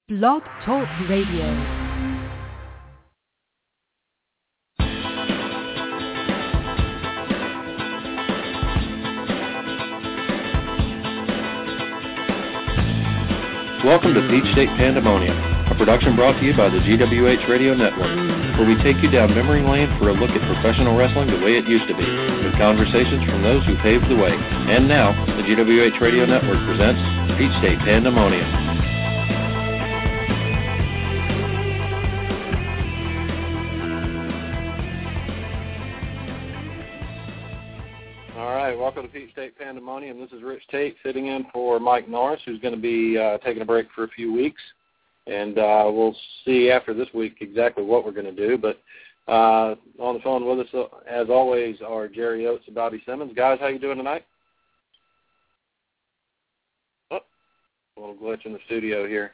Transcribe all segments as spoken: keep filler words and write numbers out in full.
Blog Talk Radio. Welcome to Peach State Pandemonium, a production brought to you by the G W H Radio Network, where we take you down memory lane for a look at professional wrestling the way it used to be, with conversations from those who paved the way. And now, the G W H Radio Network presents Peach State Pandemonium. Welcome to Peach State Pandemonium. This is Rich Tate sitting in for Mike Norris, who's going to be uh, taking a break for a few weeks. And uh, we'll see after this week exactly what we're going to do. But uh, on the phone with us, uh, as always, are Jerry Oates and Bobby Simmons. Guys, how you doing tonight? Oh, a little glitch in the studio here.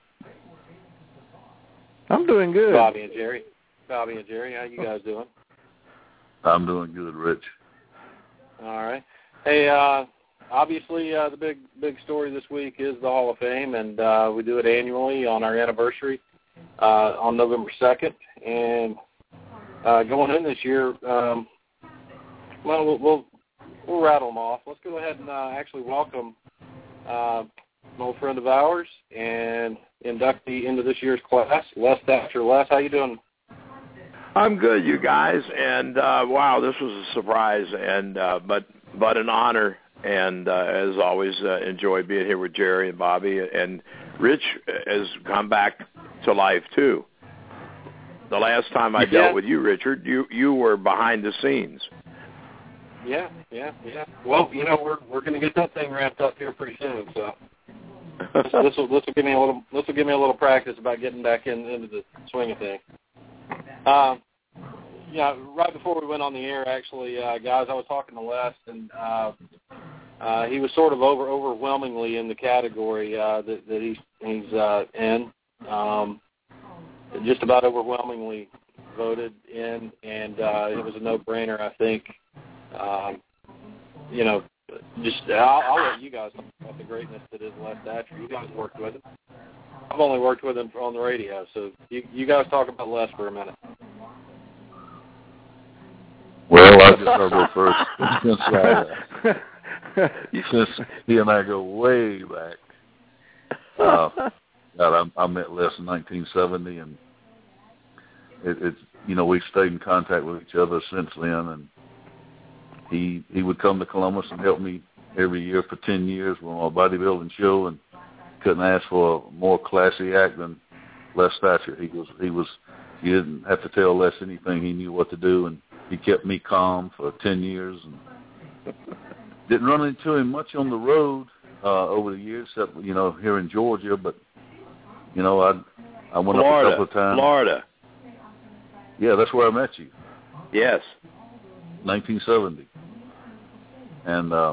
I'm doing good. Bobby and Jerry. Bobby and Jerry, how you guys doing? I'm doing good, Rich. All right. Hey, uh, obviously uh, the big big story this week is the Hall of Fame, and uh, we do it annually on our anniversary uh, on November second. And uh, going in this year, um, well, well, we'll we'll rattle them off. Let's go ahead and uh, actually welcome uh, an old friend of ours and inductee into this year's class, Les Thatcher. Les, how you doing? I'm good, you guys, and uh, wow, this was a surprise, and uh, but but an honor, and uh, as always, uh, enjoy being here with Jerry and Bobby, and Rich has come back to life too. The last time I yeah. dealt with you, Richard, you you were behind the scenes. Yeah, yeah, yeah. Well, you know, we're we're going to get that thing wrapped up here pretty soon, so this will this will give me a little this will give me a little practice about getting back in, into the swing of things. Um, yeah, right before we went on the air, actually, uh, guys, I was talking to Les, and uh, uh, he was sort of over overwhelmingly in the category uh, that, that he's, he's uh, in. Um, just about overwhelmingly voted in, and uh, it was a no-brainer, I think. Um, you know, just I'll, I'll let you guys talk about the greatness that is Les Thatcher. You guys worked with him. I've only worked with him on the radio, so you, you guys talk about Les for a minute. Well, I guess I'll go first. since, uh, since he and I go way back, uh, God, I, I met Les in nineteen seventy, and it, it's you know we've stayed in contact with each other since then. And he he would come to Columbus and help me every year for ten years with my bodybuilding show, and couldn't ask for a more classy act than Les Thatcher. He was he was you didn't have to tell Les anything. He knew what to do, and he kept me calm for ten years, and didn't run into him much on the road uh, over the years, except you know here in Georgia. But you know, I I went Florida, up a couple of times. Florida. Yeah, that's where I met you. Yes. nineteen seventy, and uh,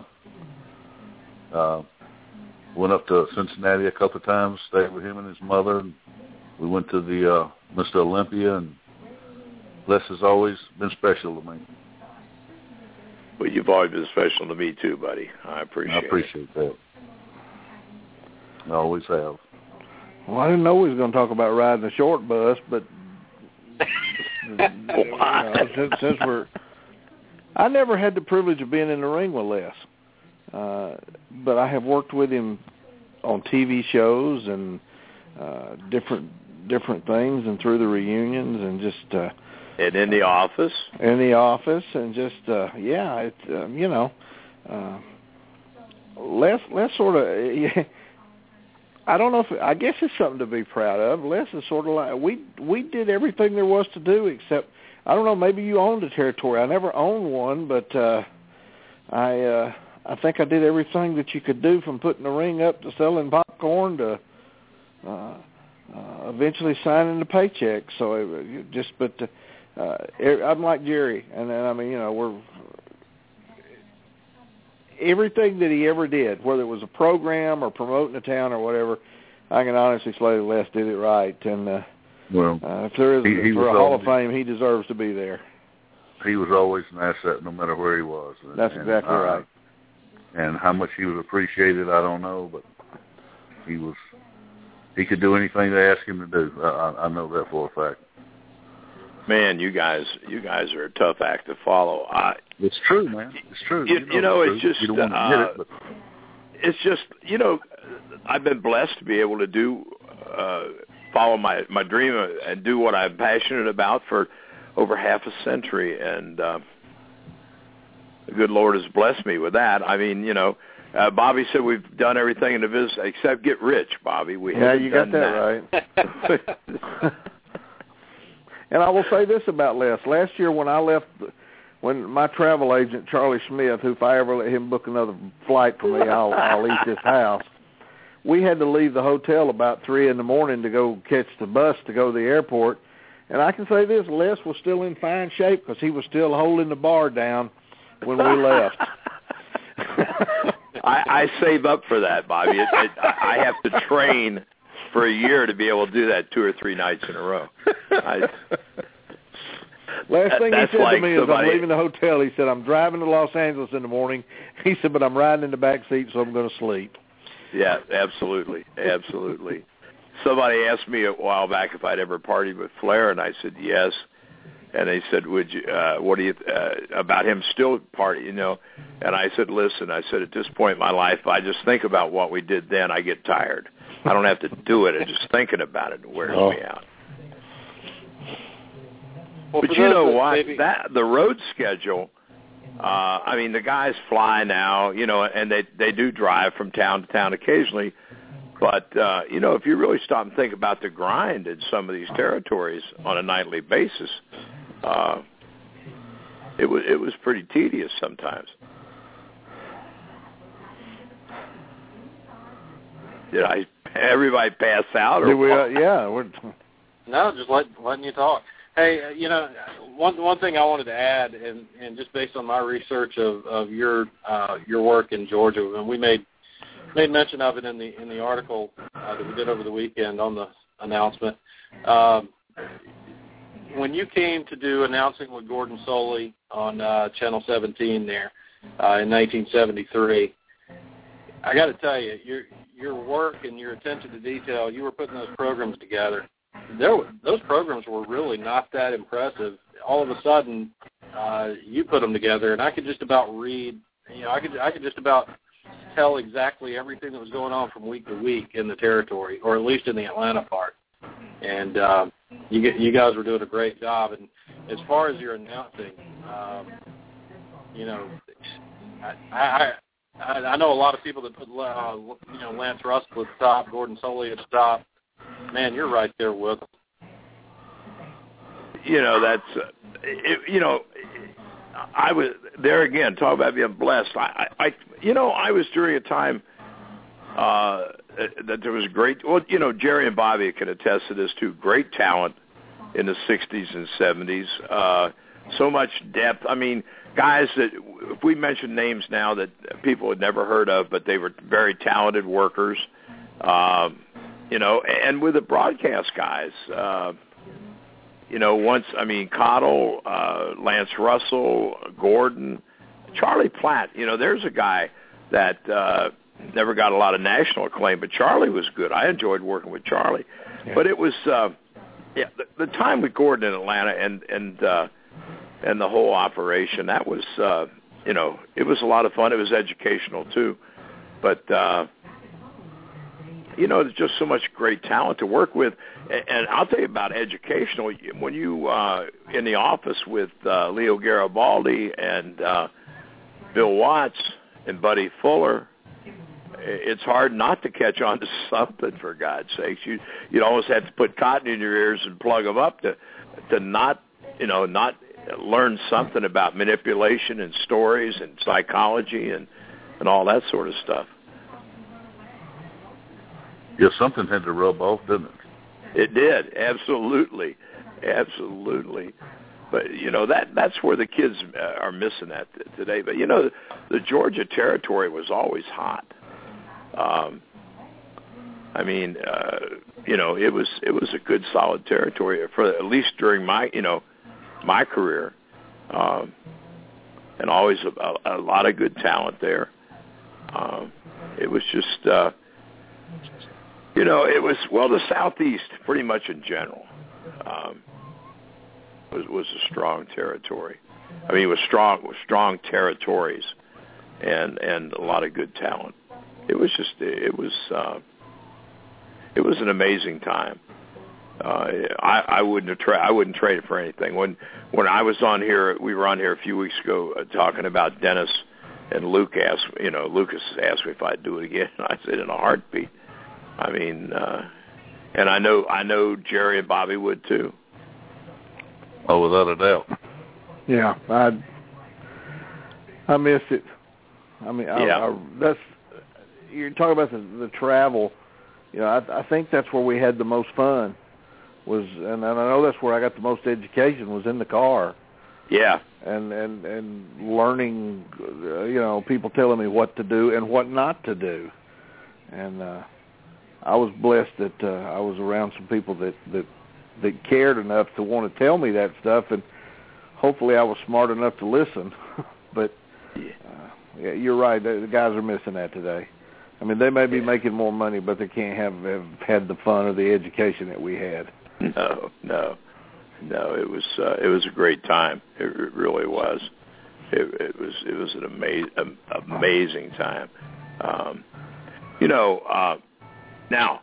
uh, went up to Cincinnati a couple of times, stayed with him and his mother. And we went to the uh, Mister Olympia, and Les has always been special to me. Well, you've always been special to me too, buddy. I appreciate it. I appreciate it. that. I always have. Well, I didn't know we was going to talk about riding a short bus, but you know, since, since we're, I never had the privilege of being in the ring with Les, uh, but I have worked with him on T V shows and uh, different different things, and through the reunions, and just. Uh, And in the office? In the office, and just, uh, yeah, it, uh, you know, uh, Les, Les sort of, yeah, I don't know if, I guess it's something to be proud of. Les is sort of like, we we did everything there was to do, except, I don't know, maybe you owned a territory. I never owned one, but uh, I uh, I think I did everything that you could do, from putting the ring up to selling popcorn to uh, uh, eventually signing the paycheck. So it, just, but... Uh, Uh, I'm like Jerry, and then, I mean, you know, we're everything that he ever did, whether it was a program or promoting a town or whatever, I can honestly say that Les did it right. And uh, well, uh, if there is he, he for a always, Hall of Fame, he deserves to be there. He was always an asset, no matter where he was. That's and, exactly uh, right. And how much he was appreciated, I don't know, but he was he could do anything they ask him to do. I, I know that for a fact. Man, you guys, you guys are a tough act to follow. I, it's true, man. It's true. You, you know, you know it's, it's true. just you don't want to admit uh, it, but it's just you know, I've been blessed to be able to do uh, follow my my dream and do what I'm passionate about for over half a century, and uh, the good Lord has blessed me with that. I mean, you know. Uh, Bobby said we've done everything in the business except get rich, Bobby. We yeah, haven't you got done that, that. right. And I will say this about Les. Last year when I left, when my travel agent, Charlie Smith, who if I ever let him book another flight for me, I'll, I'll eat this house, we had to leave the hotel about three in the morning to go catch the bus to go to the airport. And I can say this, Les was still in fine shape because he was still holding the bar down when we left. I, I save up for that, Bobby. It, it, I have to train for a year to be able to do that two or three nights in a row. I, Last thing he said like to me somebody, is I'm leaving the hotel. He said, I'm driving to Los Angeles in the morning. He said, but I'm riding in the back seat, so I'm going to sleep. Yeah, absolutely, absolutely. Somebody asked me a while back if I'd ever partied with Flair, and I said yes. And they said, "Would you? Uh, what do you uh, about him still party? You know?" And I said, "Listen," I said, "at this point in my life, I just think about what we did then. I get tired. I don't have to do it. And just thinking about it wears oh. me out." Well, but you know what? Maybe... That the road schedule. Uh, I mean, the guys fly now, you know, and they they do drive from town to town occasionally. But uh, you know, if you really stop and think about the grind in some of these territories on a nightly basis. Uh, it was it was pretty tedious sometimes. Did I everybody pass out? Or Did we, uh, yeah. We're... No, just let, letting you talk. Hey, uh, you know, one one thing I wanted to add, and, and just based on my research of, of your uh, your work in Georgia, and we made made mention of it in the in the article uh, that we did over the weekend on the announcement. Um, When you came to do announcing with Gordon Solie on uh, Channel seventeen there uh, in nineteen seventy-three, I got to tell you, your your work and your attention to detail, you were putting those programs together. There, those programs were really not that impressive. All of a sudden, uh, you put them together, and I could just about read. You know, I could I could just about tell exactly everything that was going on from week to week in the territory, or at least in the Atlanta part. And uh, you get, you guys were doing a great job. And as far as your announcing, um, you know, I, I I know a lot of people that put uh, you know Lance Russell at the top, Gordon Solie at the top. Man, you're right there with them. You know, that's uh, it, you know, I was there again. Talk about being blessed. I, I, you know, I was during a time. Uh, that there was great, well, you know, Jerry and Bobby can attest to this too, great talent in the sixties and seventies, uh, so much depth. I mean, guys that, if we mention names now that people had never heard of, but they were very talented workers, um, you know, and with the broadcast guys, uh, you know, once, I mean, Cottle, uh, Lance Russell, Gordon, Charlie Platt, you know, there's a guy that, uh, never got a lot of national acclaim, but Charlie was good. I enjoyed working with Charlie. Yeah. But it was, uh, yeah, the, the time with Gordon in Atlanta and and uh, and the whole operation, that was, uh, you know, it was a lot of fun. It was educational, too. But, uh, you know, there's just so much great talent to work with. And, and I'll tell you about educational. When you, uh, in the office with uh, Leo Garibaldi and uh, Bill Watts and Buddy Fuller, it's hard not to catch on to something, for God's sakes. You you'd almost have to put cotton in your ears and plug them up to to not you know not learn something about manipulation and stories and psychology and and all that sort of stuff. Yeah, something had to rub off, didn't it? It did, absolutely, absolutely. But you know that that's where the kids are missing that today. But you know, the Georgia territory was always hot. Um, I mean, uh, you know, it was it was a good, solid territory for at least during my, you know, my career, um, and always a, a lot of good talent there. Um, it was just, uh, You know, it was, well, the Southeast, pretty much in general, um, was was a strong territory. I mean, it was strong, with strong territories, and and a lot of good talent. It was just, it was, uh, it was an amazing time. Uh, I, I wouldn't have tra- I wouldn't trade it for anything. When when I was on here, we were on here a few weeks ago uh, talking about Dennis, and Luke asked, you know, Lucas asked me if I'd do it again. I said in a heartbeat. I mean, uh, and I know I know Jerry and Bobby would too. Oh, without a doubt. Yeah, I I miss it. I mean, I, yeah. I, that's you're talking about the, the travel. You know, I, I think that's where we had the most fun. Was and, and I know that's where I got the most education was in the car. Yeah. And and and learning, uh, you know, people telling me what to do and what not to do, and uh, I was blessed that uh, I was around some people that that that cared enough to want to tell me that stuff, and hopefully I was smart enough to listen. But uh, yeah, you're right, the, the guys are missing that today. I mean, they may be making more money, but they can't have, have had the fun or the education that we had. No, no, no. It was uh, it was a great time. It, it really was. It, it was it was an amazing amazing time. Um, you know, uh, now,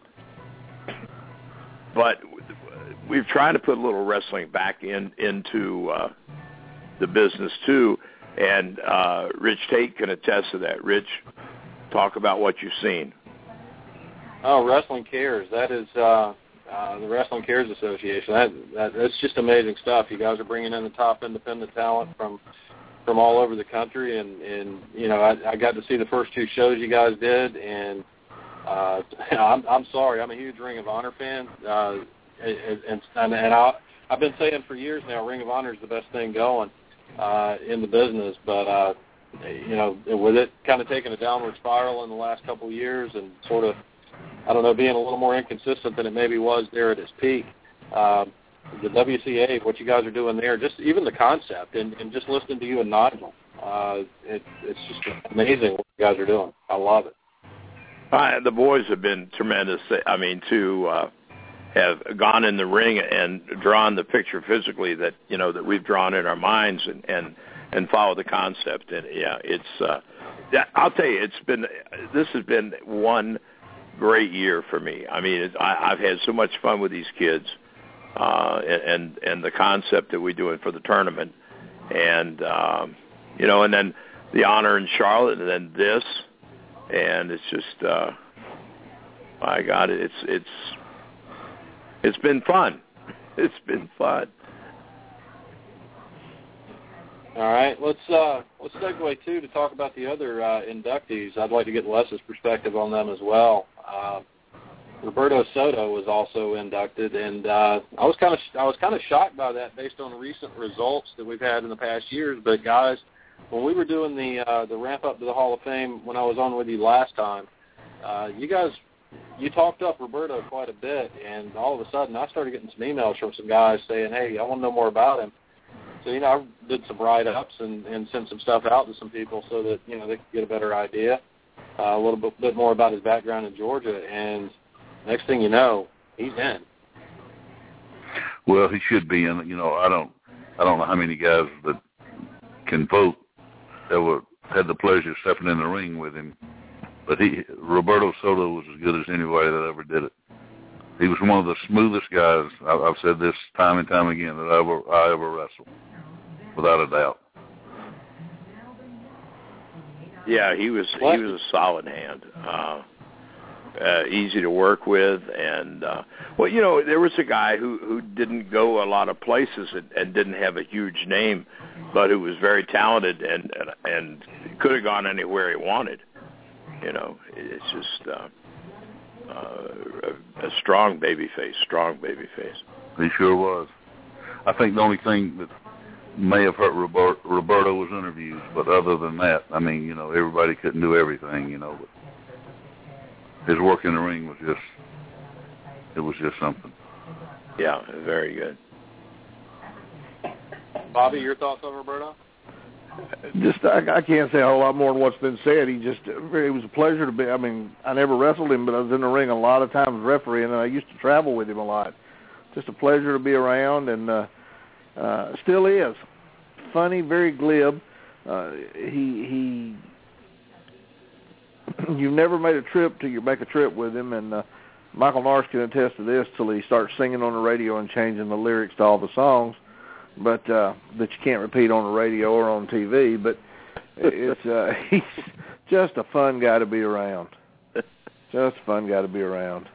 but we've tried to put a little wrestling back in into uh, the business too, and uh, Rich Tate can attest to that. Rich, talk about what you've seen. Oh, Wrestling Cares. That is uh, uh, the Wrestling Cares Association. That, that that's just amazing stuff. You guys are bringing in the top independent talent from from all over the country, and, and you know, I, I got to see the first two shows you guys did, and uh, I'm I'm sorry, I'm a huge Ring of Honor fan, uh, and and, and I, I've been saying for years now, Ring of Honor is the best thing going uh, in the business, but uh, you know, with it kind of taking a downward spiral in the last couple of years, and sort of, I don't know, being a little more inconsistent than it maybe was there at its peak. Uh, the W C A, what you guys are doing there, just even the concept, and, and just listening to you and Nigel, uh, it, it's just amazing what you guys are doing. I love it. Uh, the boys have been tremendous. I mean, to uh, have gone in the ring and drawn the picture physically that, you know, that we've drawn in our minds, and, and, and follow the concept. And, yeah, it's uh, – I'll tell you, it's been – this has been one great year for me. I mean, it's, I, I've had so much fun with these kids. Uh, and and the concept that we're doing for the tournament, and um, you know, and then the honor in Charlotte, and then this, and it's just, uh, my God, it's it's it's been fun. It's been fun. All right, let's uh, let's segue too to talk about the other uh, inductees. I'd like to get Les's perspective on them as well. Uh, Roberto Soto was also inducted, and uh, I was kind of I was kind of shocked by that based on recent results that we've had in the past years. But guys, when we were doing the uh, the ramp up to the Hall of Fame when I was on with you last time, uh, you guys you talked up Roberto quite a bit, and all of a sudden I started getting some emails from some guys saying, "Hey, I want to know more about him." So you know, I did some write ups and, and sent some stuff out to some people so that you know they could get a better idea, uh, a little bit, bit more about his background in Georgia. And next thing you know, he's in. Well, he should be in. You know, I don't, I don't know how many guys that can vote that were had the pleasure of stepping in the ring with him. But he, Roberto Soto, was as good as anybody that ever did it. He was one of the smoothest guys. I've said this time and time again that I ever, I ever wrestled, without a doubt. Yeah, he was. What? He was a solid hand. Uh, Uh, easy to work with, and uh, well, you know, there was a guy who who didn't go a lot of places and, and didn't have a huge name, but who was very talented and and, and could have gone anywhere he wanted. You know, it's just uh, uh, a, a strong baby face, strong baby face. He sure was. I think the only thing that may have hurt Robert, Roberto was interviews, but other than that, I mean, you know, everybody couldn't do everything, you know, but his work in the ring was just, it was just something. Yeah, very good. Bobby, your thoughts on Roberto? just I, I can't say a whole lot more than what's been said. He just it was a pleasure to be. I mean, I never wrestled him, but I was in the ring a lot of times refereeing, and I used to travel with him a lot. Just a pleasure to be around, and uh, uh, still is. Funny, very glib. Uh, he he. You've never made a trip till you make a trip with him, and uh, Michael Norris can attest to this till he starts singing on the radio and changing the lyrics to all the songs, but uh, that you can't repeat on the radio or on T V. But it's uh, he's just a fun guy to be around. Just a fun guy to be around.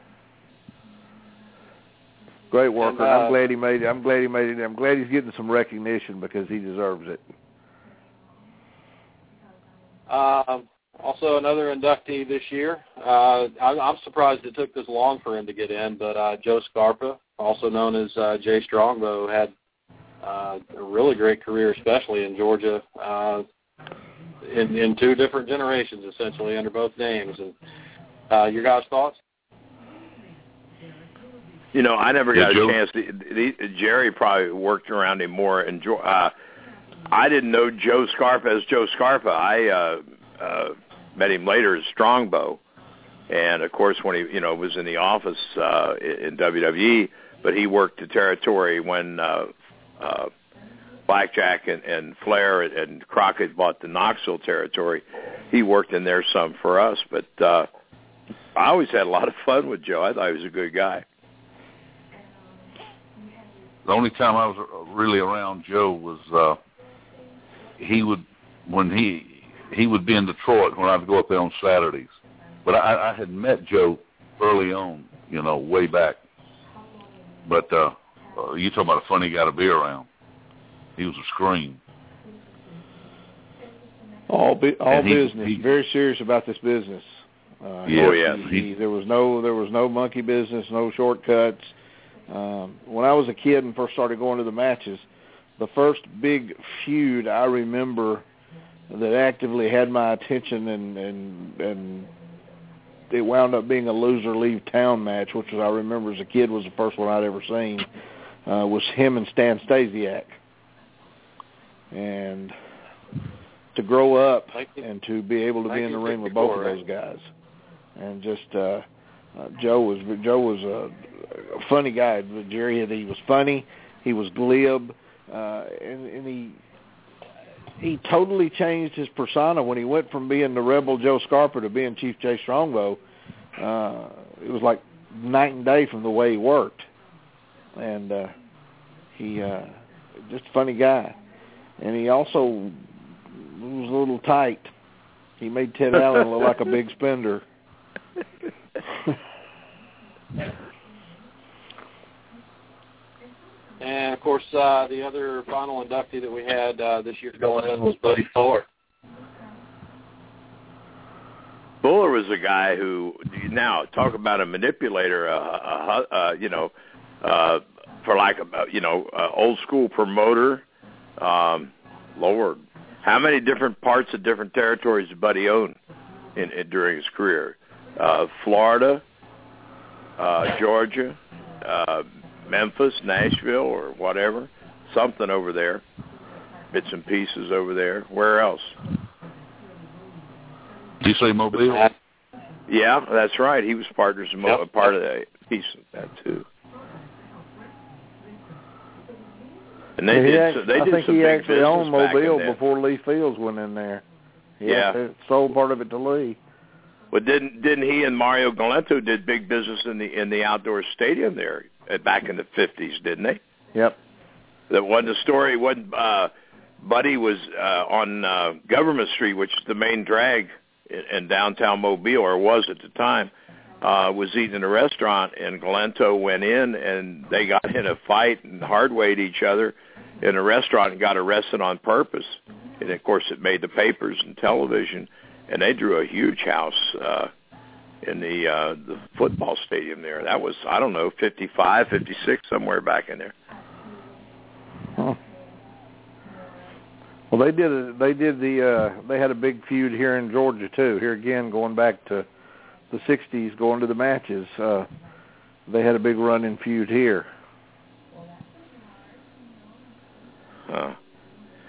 Great worker. And, uh, I'm glad he made it. I'm glad he made it. I'm glad he's getting some recognition because he deserves it. Um, also, another inductee this year. Uh, I'm, I'm surprised it took this long for him to get in, but uh, Joe Scarpa, also known as uh, Jay Strongbow, had uh, a really great career, especially in Georgia, uh, in, in two different generations, essentially, under both names. And uh, your guys' thoughts? You know, I never got yeah, a chance. To, the, Jerry probably worked around him more. And uh, I didn't know Joe Scarpa as Joe Scarpa. I uh, uh, met him later as Strongbow, and of course when he, you know, was in the office uh, in W W E. But he worked the territory when uh, uh, Blackjack and, and Flair and Crockett bought the Knoxville territory. He worked in there some for us. But uh, I always had a lot of fun with Joe. I thought he was a good guy. The only time I was really around Joe was uh, he would when he he would be in Detroit when I'd go up there on Saturdays. But I, I had met Joe early on, you know, way back. But uh, uh, you talking about a funny guy to be around. He was a scream. All bu- all he, business. He, Very serious about this business. Uh, yeah, oh yeah. He, he, there was no there was no monkey business, no shortcuts. Um, when I was a kid and first started going to the matches, the first big feud I remember that actively had my attention and and and it wound up being a loser leave town match, which was, I remember as a kid was the first one I'd ever seen, uh, was him and Stan Stasiak. And to grow up and to be able to be in the ring with both of those guys, and just uh, uh, Joe was Joe was a, a funny guy. Jerry, he was funny, he was glib, uh, and, and he. He totally changed his persona when he went from being the Rebel Joe Scarpa to being Chief Jay Strongbow. Uh, it was like night and day from the way he worked. And uh, he, uh, just a funny guy. And he also was a little tight. He made Ted Allen look like a big spender. And, of course, uh, the other final inductee that we had uh, this year going in was Buddy Fuller. Fuller was a guy who, now, talk about a manipulator, uh, uh, uh, you know, uh, for like, a, you know, uh, old-school promoter. Um, Lord, how many different parts of different territories did Buddy own in, in, during his career? Uh, Florida, uh, Georgia, uh Memphis, Nashville, or whatever, something over there, bits and pieces over there. Where else? Did you say Mobile? Yeah, that's right. He was partners in Mo- yep. part of that piece of that too. And they yeah, did. Actually, So they I did think some he big actually owned Mobile in before Lee Fields went in there. He yeah, sold part of it to Lee. But didn't didn't he and Mario Galento did big business in the in the outdoor stadium there back in the fifties, didn't they? Yep. That wasn't the story. When uh, Buddy was uh, on uh, Government Street, which is the main drag in, in downtown Mobile, or was at the time, uh, was eating in a restaurant, and Galento went in, and they got in a fight and hard-weighed each other in a restaurant and got arrested on purpose. And, of course, it made the papers and television, and they drew a huge house uh, in the uh, the football stadium there. That was, I don't know, fifty-five, fifty-six, somewhere back in there. Huh. Well, they did. A, they did the. Uh, they had a big feud here in Georgia too. Here again, going back to the sixties, going to the matches. Uh, they had a big run-in feud here. Uh,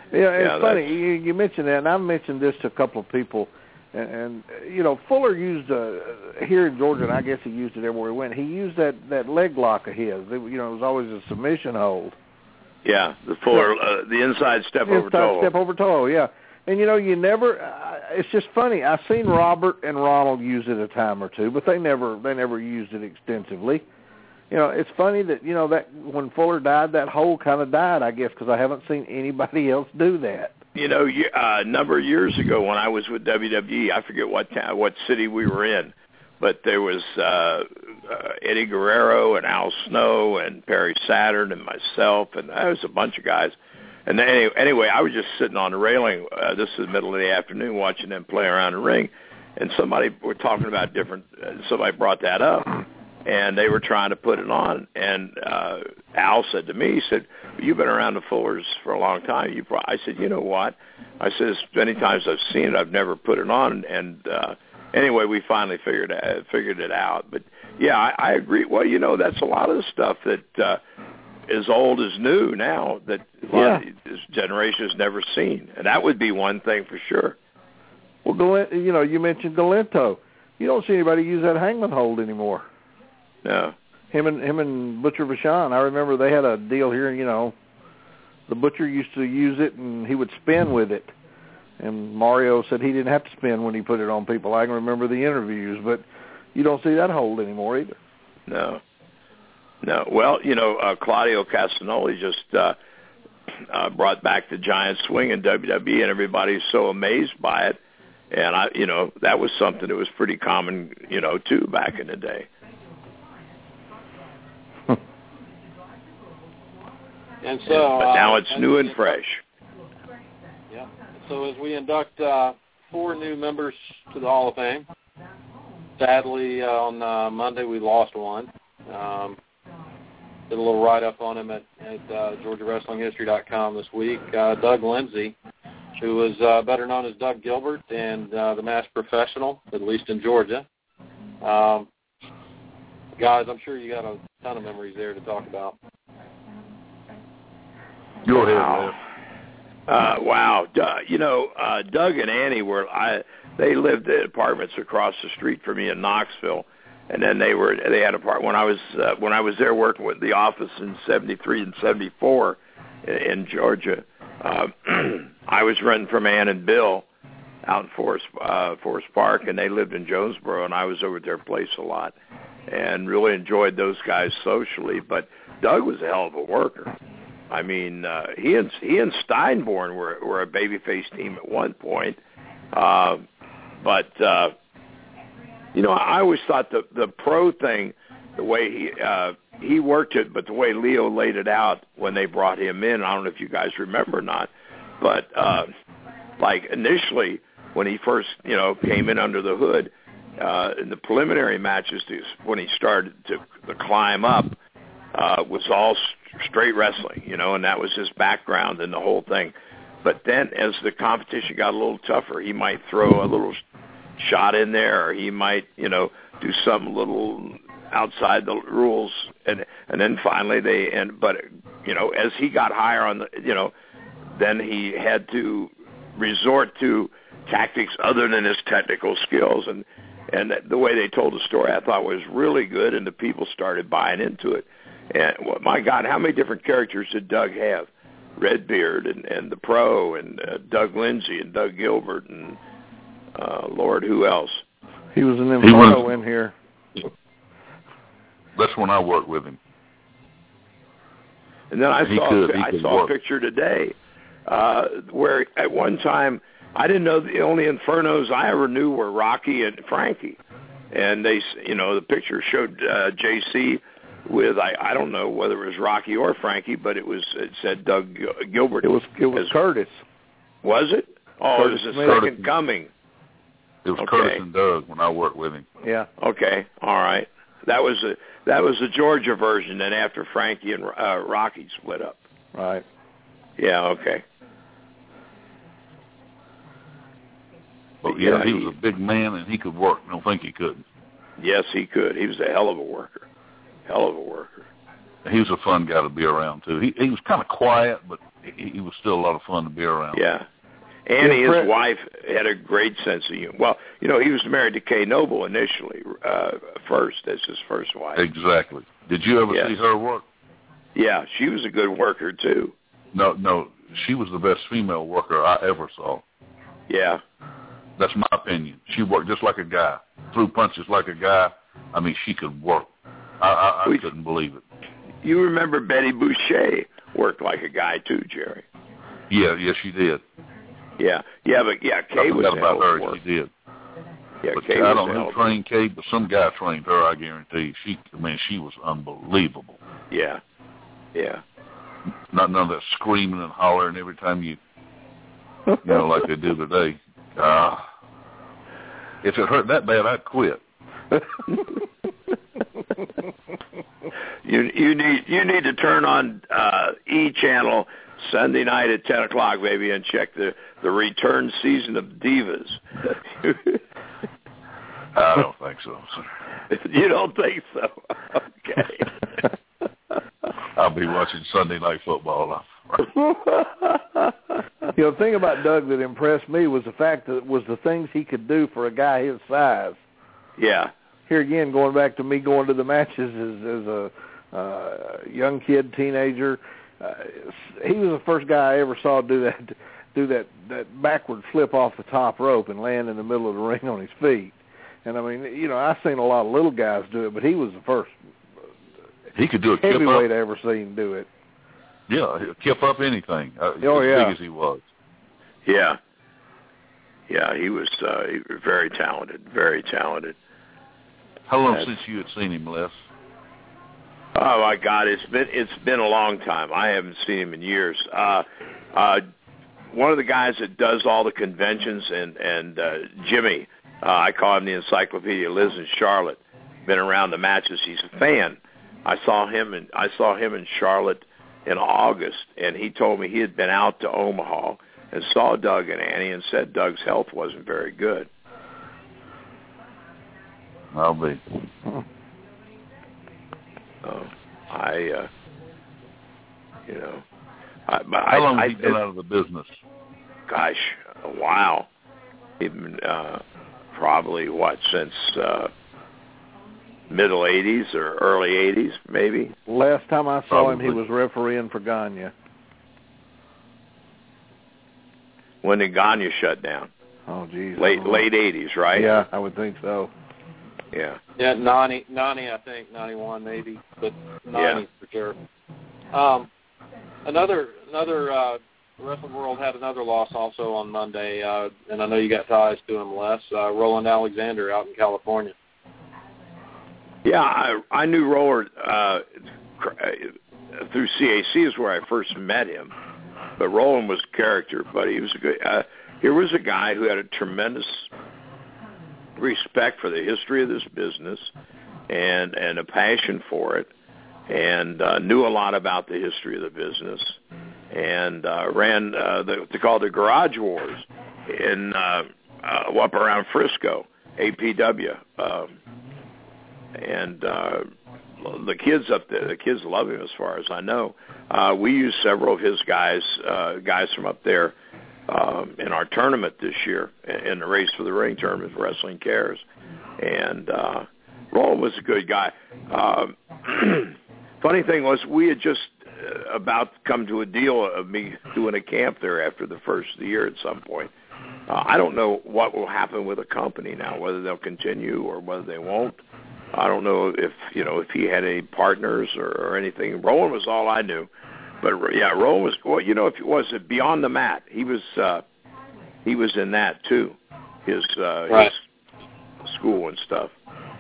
Yeah, it's yeah, funny. You, you mentioned that, and I've mentioned this to a couple of people. And, and you know, Fuller used uh, here in Georgia, and I guess he used it everywhere he went. He used that, that leg lock of his. It, you know, it was always a submission hold. Yeah, the Fuller, uh, the inside step inside over toe. step over toe. Yeah, and you know, you never. Uh, it's just funny. I've seen Robert and Ronald use it a time or two, but they never they never used it extensively. You know, it's funny that you know that when Fuller died, that hold kind of died. I guess because I haven't seen anybody else do that. You know, uh, a number of years ago when I was with W W E, I forget what town, what city we were in, but there was uh, uh, Eddie Guerrero and Al Snow and Perry Saturn and myself, and there was a bunch of guys. And then anyway, anyway, I was just sitting on the railing. Uh, this is the middle of the afternoon, watching them play around the ring, and somebody were talking about different. Uh, somebody brought that up, and they were trying to put it on. And uh, Al said to me, he said, "You've been around the Fullers for a long time." You, I said, "You know what?" I said, "As many times I've seen it, I've never put it on." And uh, anyway, we finally figured uh, figured it out. But yeah, I, I agree. Well, you know, that's a lot of the stuff that uh, is old is new now that a lot Yeah. of this generation has never seen, and that would be one thing for sure. Well, Gal- you know, you mentioned Galento. You don't see anybody use that hangman hold anymore. No. Him and him and Butcher Vachon. I remember they had a deal here. You know, the Butcher used to use it, and he would spin with it. And Mario said he didn't have to spin when he put it on people. I can remember the interviews, but you don't see that hold anymore either. No. No. Well, you know, uh, Claudio Castagnoli just uh, uh, brought back the giant swing in W W E, and everybody's so amazed by it. And I, you know, that was something that was pretty common, you know, too, back in the day. And so, but now uh, it's new and fresh. Yeah. So as we induct uh, four new members to the Hall of Fame, sadly uh, on uh, Monday we lost one. Um, did a little write-up on him at, at uh, Georgia Wrestling History dot com this week. Uh, Doug Lindsay, who was uh, better known as Doug Gilbert and uh, the Masked Professional, at least in Georgia. Um, guys, I'm sure you got a ton of memories there to talk about. Go ahead, Wow. Uh, wow. Uh, you know, uh, Doug and Annie were, I, they lived in apartments across the street from me in Knoxville. And then they were, they had a part, when I was, uh, when I was there working with the office in seventy-three and seventy-four in, in Georgia, uh, I was renting from Ann and Bill out in Forest, uh, Forest Park, and they lived in Jonesboro, and I was over at their place a lot and really enjoyed those guys socially. But Doug was a hell of a worker. I mean, uh, he and he and Steinborn were were a babyface team at one point, uh, but uh, you know, I always thought the the pro thing, the way he uh, he worked it, but the way Leo laid it out when they brought him in, I don't know if you guys remember or not, but uh, like initially when he first you know came in under the hood uh, in the preliminary matches, to, when he started to, to climb up, uh, was all straight wrestling, you know, and that was his background and the whole thing. But then as the competition got a little tougher, he might throw a little shot in there, or he might, you know, do something a little outside the rules. And and then finally they, and but, you know, as he got higher on the, you know, then he had to resort to tactics other than his technical skills. And, and the way they told the story I thought was really good, and the people started buying into it. And well, my God, how many different characters did Doug have? Redbeard and, and the Pro and uh, Doug Lindsay and Doug Gilbert and uh, Lord, who else? He was an Inferno in here. That's when I worked with him. And then I He saw could, he I could saw work. a picture today uh, where at one time I didn't know the only Infernos I ever knew were Rocky and Frankie, and they, you know, the picture showed uh, J C with I, I don't know whether it was Rocky or Frankie, but it was it said Doug Gilbert. It was it was as, Curtis. Was it? Oh, Curtis it was Smith. the second coming. It was Okay. Curtis and Doug when I worked with him. Yeah. Okay, all right. That was a that was the Georgia version. Then after Frankie and uh, Rocky split up. Right. Yeah. Okay. But yeah, Yeah, he he- was a big man and he could work. I don't think he couldn't. Yes, he could. He was a hell of a worker. Hell of a worker. He was a fun guy to be around too. He he was kind of quiet, but he, he was still a lot of fun to be around. Yeah. Annie, Yeah, his wife, had a great sense of humor. Well, you know, he was married to Kay Noble initially, uh, first, as his first wife. Exactly. Did you ever Yes. see her work? Yeah, she was a good worker, too. No, no. She was the best female worker I ever saw. Yeah. That's my opinion. She worked just like a guy, threw punches like a guy. I mean, she could work. I, I, I We, couldn't believe it. You remember Betty Boucher worked like a guy, too, Jerry. Yeah, yeah, she did. Yeah, yeah, but yeah, Kay I was forgot a about hell her. of a worker. She did. Yeah, But Kay I was don't a know hell who of a- trained Kate, but some guy trained her, I guarantee. She, I mean, she was unbelievable. Yeah, yeah. Not none of that screaming and hollering every time you, you know, like they do today. Uh, if it hurt that bad, I'd quit. you you need you need to turn on uh, E channel Sunday night at ten o'clock, baby, and check the the return season of Divas. I don't think so, sir. You don't think so? Okay. I'll be watching Sunday Night Football. You know, the thing about Doug that impressed me was the fact that it was the things he could do for a guy his size. Yeah. Here again, going back to me going to the matches as, as a uh, young kid, teenager, uh, he was the first guy I ever saw do that do that, that backward flip off the top rope and land in the middle of the ring on his feet. And, I mean, you know, I've seen a lot of little guys do it, but he was the first He could do a kip heavyweight up. I ever seen do it. Yeah, he'll kip up anything. Uh, Oh, as yeah. big as he was. Yeah. Yeah, he was uh, he was very talented, very talented. How long That's- since you had seen him, Les? Oh my God, it's been it's been a long time. I haven't seen him in years. Uh, uh, one of the guys that does all the conventions and and uh, Jimmy, uh, I call him the encyclopedia, lives in Charlotte. Been around the matches. He's a fan. I saw him and I saw him in Charlotte in August, and he told me he had been out to Omaha and saw Doug and Annie and said Doug's health wasn't very good. I'll be. Uh, I, uh, you know, I, but How long I, has he I, been out of the business? Gosh, a while. Even uh, probably what since uh, middle eighties or early eighties, maybe. Last time I saw him, he Probably. was refereeing for Gagne. When did Gagne shut down? Oh, geez. I Late don't know. late eighties, right? Yeah, I would think so. Yeah. Yeah, Nani, Nani, I think ninety-one maybe, but Nani Yeah. for sure. Um, another another uh, the wrestling world had another loss also on Monday, uh, and I know you got ties to him, Les. Uh, Roland Alexander out in California. Yeah, I I knew Roller uh, through C A C is where I first met him, but Roland was a character, but he was a good. Uh, here was a guy who had a tremendous respect for the history of this business and and a passion for it, and uh, knew a lot about the history of the business, and uh, ran uh, the they called the Garage Wars in uh, uh, up around Frisco, A P W. Um, and uh, the kids up there, the kids love him as far as I know. Uh, we used several of his guys, uh, guys from up there um, in our tournament this year, in the Race for the Ring tournament for Wrestling Cares. And uh, Roland was a good guy. Um, funny thing was, we had just uh, about come to a deal of me doing a camp there after the first of the year at some point. Uh, I don't know what will happen with the company now, whether they'll continue or whether they won't. I don't know if, you know, if he had any partners or, or anything. Roland was all I knew. But, yeah, Roland was, well, you know, if it was Beyond the Mat, he was uh, he was in that, too, his, uh, Right. his school and stuff.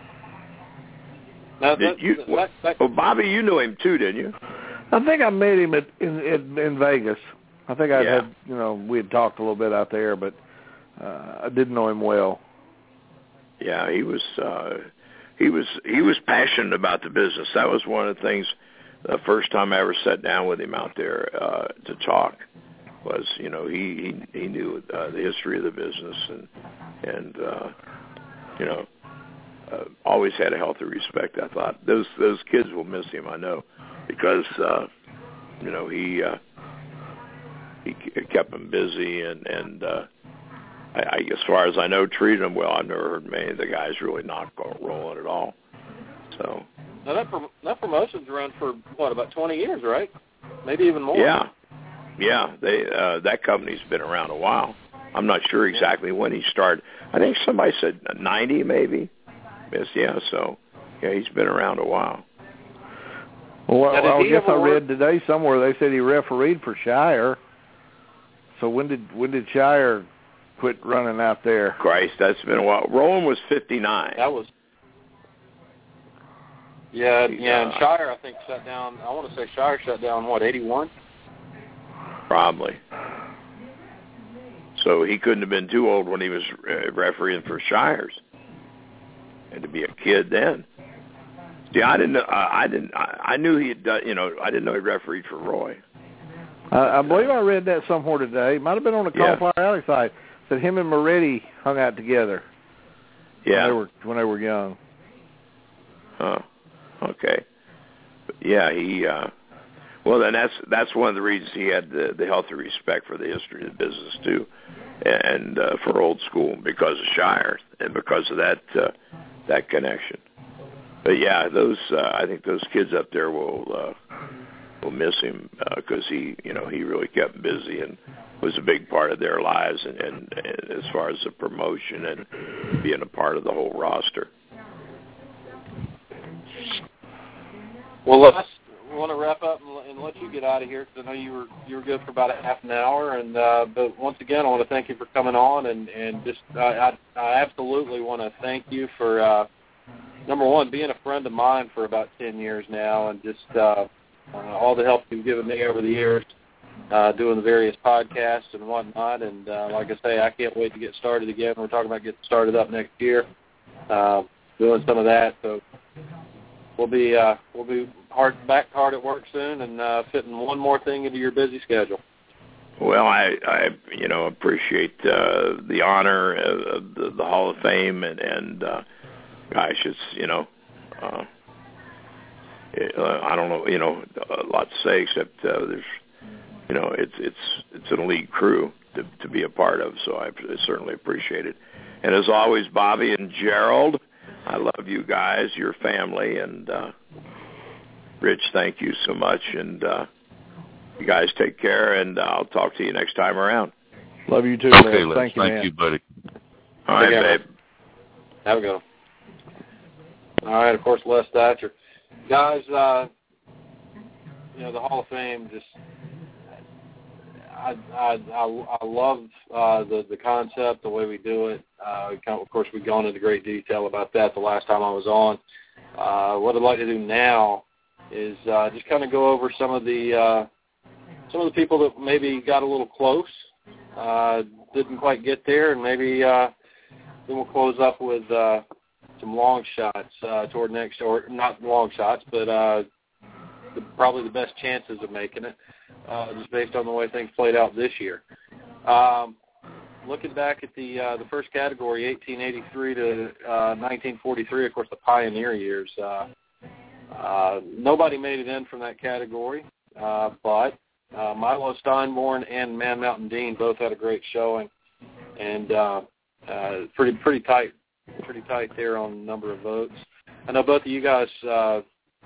Now, Did that, you, that, that, oh, Bobby, you knew him, too, didn't you? I think I met him at in in, in Vegas. I think I Yeah. had, you know, we had talked a little bit out there, but uh, I didn't know him well. Yeah, he was uh, he was he was passionate about the business. That was one of the things. The first time I ever sat down with him out there uh, to talk was, you know, he he, he knew uh, the history of the business and and uh, you know uh, always had a healthy respect. I thought those those kids will miss him. I know because uh, you know he uh, he kept them busy, and and uh, I, I, as far as I know, treated them well. I've never heard many of the guys really not rolling at all. So now that prom- that promotion's run for what, about twenty years, right? Maybe even more. Yeah, yeah. They uh, that company's been around a while. I'm not sure exactly when he started. I think somebody said ninety, maybe. Yes, yeah. So yeah, he's been around a while. Well, now, I guess I work? read today somewhere they said he refereed for Shire. So when did when did Shire quit running out there? Christ, that's been a while. Rowan was fifty-nine. That was. Yeah, yeah, and Shire, I think, shut down, I want to say Shire shut down, what, eighty-one? Probably. So he couldn't have been too old when he was uh, refereeing for Shires. Had to be a kid then. See, I didn't know, uh, I didn't, I, I knew he had done, you know, I didn't know he refereed for Roy. I, I believe I read that somewhere today. It might have been on the Yeah. Cauliflower Alley site. That him and Moretti hung out together. Yeah. When they were, when they were young. Huh. Okay. But yeah, he, uh, well, then that's that's one of the reasons he had the, the healthy respect for the history of the business, too, and uh, for old school, because of Shire and because of that uh, that connection. But, yeah, those uh, I think those kids up there will uh, will miss him because uh, he, you know, he really kept them busy and was a big part of their lives and, and, and as far as the promotion and being a part of the whole roster. Well, let's we want to wrap up and, and let you get out of here because I know you were you were good for about a half an hour. And uh, but once again, I want to thank you for coming on and and just I I, I absolutely want to thank you for uh, number one, being a friend of mine for about ten years now, and just uh, uh, all the help you've given me over the years, uh, doing the various podcasts and whatnot. And uh, like I say, I can't wait to get started again. We're talking about getting started up next year, uh, doing some of that. So we'll be uh, we'll be hard back hard at work soon, and uh, fitting one more thing into your busy schedule. Well, I, I you know, appreciate uh, the honor of the, the Hall of Fame, and, and uh, gosh, it's, you know, uh, it, uh, I don't know, you know, a lot to say except uh, there's, you know, it's it's it's an elite crew to, to be a part of, so I certainly appreciate it. And as always, Bobby and Gerald, I love you guys, your family, and uh, Rich, thank you so much, and uh, you guys take care, and uh, I'll talk to you next time around. Love you too, Okay, Les. Les. Thank you, Thank man. you, buddy. All right, Yeah. babe. Have a good one. All right, of course, Les Thatcher. Guys, uh, you know, the Hall of Fame, just, I I, I, I love uh, the, the concept, the way we do it. Uh, of course, we've gone into great detail about that the last time I was on. Uh, what I'd like to do now is uh, just kind of go over some of the uh, some of the people that maybe got a little close, uh, didn't quite get there, and maybe uh, then we'll close up with uh, some long shots uh, toward next, or not long shots, but uh, the, probably the best chances of making it, uh, just based on the way things played out this year. Um, looking back at the uh, the first category, eighteen eighty-three to uh, nineteen forty-three, of course, the pioneer years. Uh, uh, nobody made it in from that category, uh, but uh, Milo Steinborn and Man Mountain Dean both had a great showing, and uh, uh, pretty pretty tight, pretty tight there on the number of votes. I know both of you guys uh,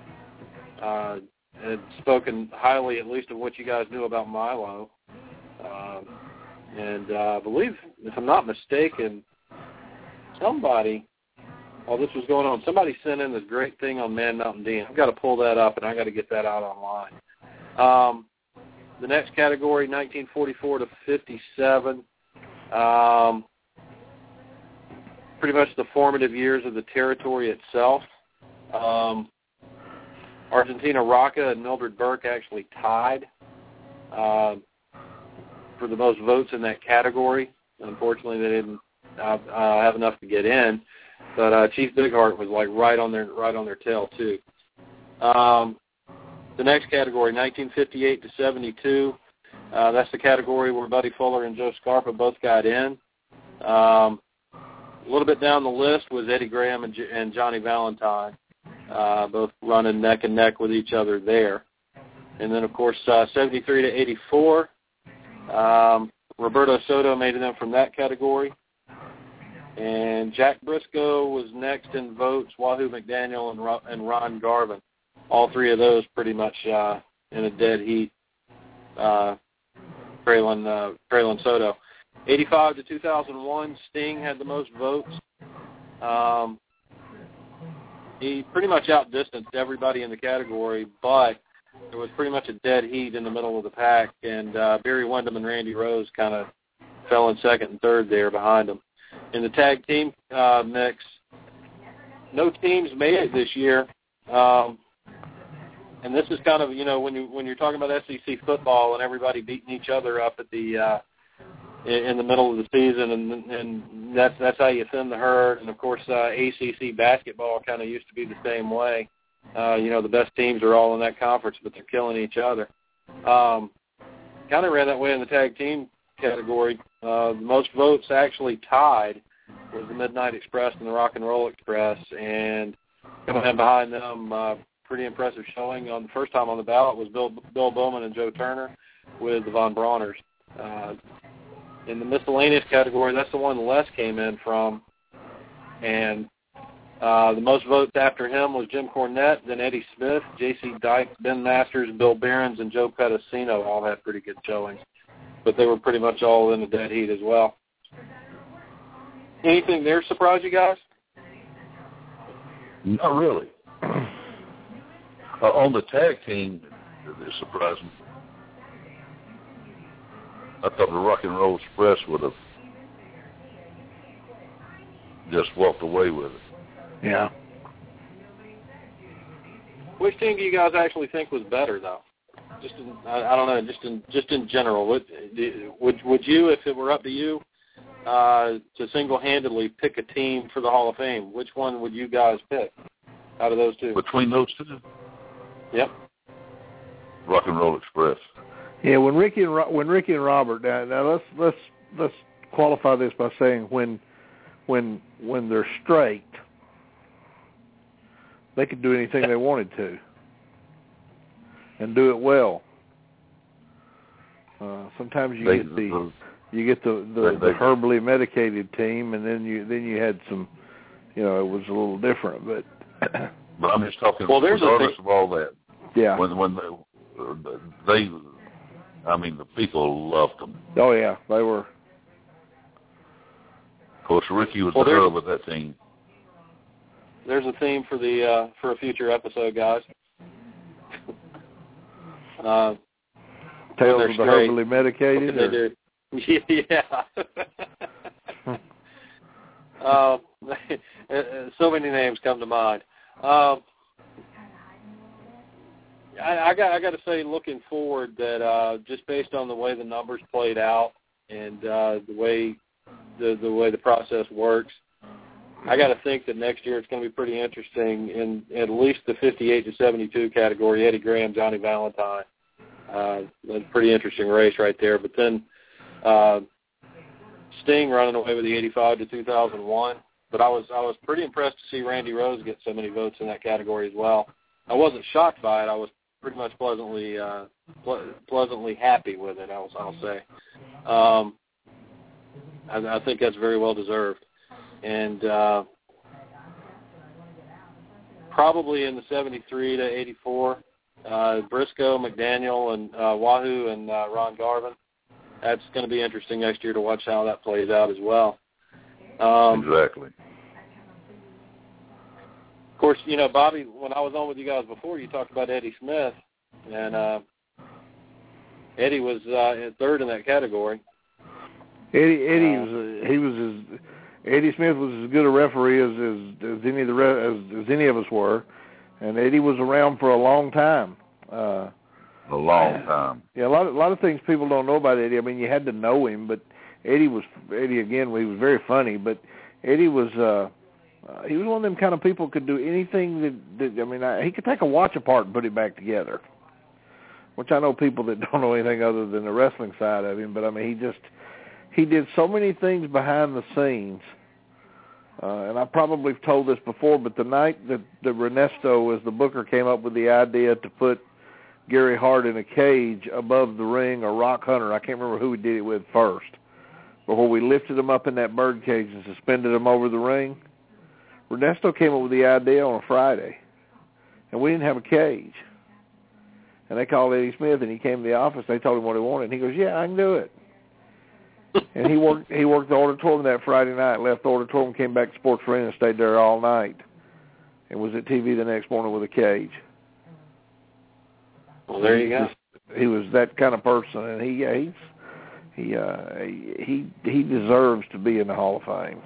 uh, had spoken highly, at least, of what you guys knew about Milo. Um, And uh, I believe, if I'm not mistaken, somebody, while this was going on, somebody sent in this great thing on Man Mountain Dean. I've got to pull that up, and I've got to get that out online. Um, the next category, nineteen forty-four to fifty-seven, um, pretty much the formative years of the territory itself. Um, Argentina Rocca and Mildred Burke actually tied Uh, for the most votes in that category. Unfortunately, they didn't uh, uh, have enough to get in, but uh, Chief Bigheart was like right on their right on their tail too. Um, the next category, nineteen fifty-eight to seventy-two, uh, that's the category where Buddy Fuller and Joe Scarpa both got in. Um, a little bit down the list was Eddie Graham and, J- and Johnny Valentine, uh, both running neck and neck with each other there. And then, of course, uh, seventy-three to eighty-four. Um, Roberto Soto made it in from that category. And Jack Briscoe was next in votes, Wahoo McDaniel and, Ro- and Ron Garvin. All three of those pretty much uh, in a dead heat, uh, trailing, uh, trailing Soto. eighty-five to two thousand one, Sting had the most votes. Um, he pretty much outdistanced everybody in the category, but there was pretty much a dead heat in the middle of the pack, and uh, Barry Windham and Randy Rose kind of fell in second and third there behind them. In the tag team uh, mix, no teams made it this year, um, and this is kind of, you know, when you when you're talking about S E C football and everybody beating each other up at the uh, in the middle of the season, and, and that's that's how you thin the herd. And of course, uh, A C C basketball kind of used to be the same way. Uh, you know, the best teams are all in that conference, but they're killing each other. Um, kind of ran that way in the tag team category. Uh, the most votes actually tied was the Midnight Express and the Rock and Roll Express, and coming in behind them, uh, pretty impressive showing on the first time on the ballot was Bill Bill Bowman and Joe Turner with the Von Brauners. Uh, in the miscellaneous category, that's the one Les came in from, and uh, the most votes after him was Jim Cornette, then Eddie Smith, J C Dykes, Ben Masters, Bill Behrens, and Joe Pedicino all had pretty good showings. But they were pretty much all in the dead heat as well. Anything there surprise you guys? Not really. Uh, on the tag team, it surprised me. I thought the Rock and Roll Express would have just walked away with it. Yeah. Which team do you guys actually think was better, though? Just in, I, I don't know, just in just in general, would would would you, if it were up to you, uh, to single-handedly pick a team for the Hall of Fame, which one would you guys pick out of those two? Between those two? Yep. Rock and Roll Express. Yeah, when Ricky and Ro- when Ricky and Robert now, now let's let's let's qualify this by saying when when when they're straight, they could do anything they wanted to and do it well. Uh, sometimes you they, get the you get the the, they, the herbally medicated team, and then you then you had some, you know, it was a little different, but. But I'm just talking, well, there's regardless of all that. Yeah. When when they, they, I mean, the people loved them. Oh yeah, they were. Of course, Ricky was well, the hub of that team. There's a theme for the uh, for a future episode, guys. uh, Tales of the herbally medicated. What can they do? Yeah. uh, so many names come to mind. Um, I, I got I got to say, looking forward, that uh, just based on the way the numbers played out and uh, the way the the way the process works, I got to think that next year it's going to be pretty interesting in at least the fifty-eight to seventy-two category. Eddie Graham, Johnny Valentine, uh, that's a pretty interesting race right there. But then uh, Sting running away with the eighty-five to two thousand one. But I was I was pretty impressed to see Randy Rose get so many votes in that category as well. I wasn't shocked by it. I was pretty much pleasantly uh, ple- pleasantly happy with it. I'll, I'll say. Um, I, I think that's very well deserved, and uh, probably in the seventy-three to eighty-four, uh, Briscoe, McDaniel, and uh, Wahoo and uh, Ron Garvin. That's going to be interesting next year to watch how that plays out as well. Um, exactly. Of course, you know, Bobby, when I was on with you guys before, you talked about Eddie Smith, and uh, Eddie was uh, third in that category. Eddie, Eddie uh, was he was as Eddie Smith was as good a referee as as, as any of the re, as, as any of us were, and Eddie was around for a long time. Uh, a long time. Yeah, a lot of a lot of things people don't know about Eddie. I mean, you had to know him, but Eddie was Eddie again. He was very funny, but Eddie was uh, uh, he was one of them kind of people who could do anything that, that I mean, I, he could take a watch apart and put it back together. Which I know people that don't know anything other than the wrestling side of him, but I mean, he just he did so many things behind the scenes. Uh, and I probably told this before, but the night that the Ernesto, as the booker, came up with the idea to put Gary Hart in a cage above the ring, or Rock Hunter. I can't remember who we did it with first. But when we lifted him up in that bird cage and suspended him over the ring, Ernesto came up with the idea on a Friday, and we didn't have a cage. And they called Eddie Smith, and he came to the office. They told him what he wanted, and he goes, "Yeah, I can do it." And he worked he worked the auditorium that Friday night, left the auditorium, came back to Sports Arena, and stayed there all night, and was at T V the next morning with a cage. Well, there you go. He was that kind of person, and he yeah, he's, he uh, he he deserves to be in the Hall of Fame.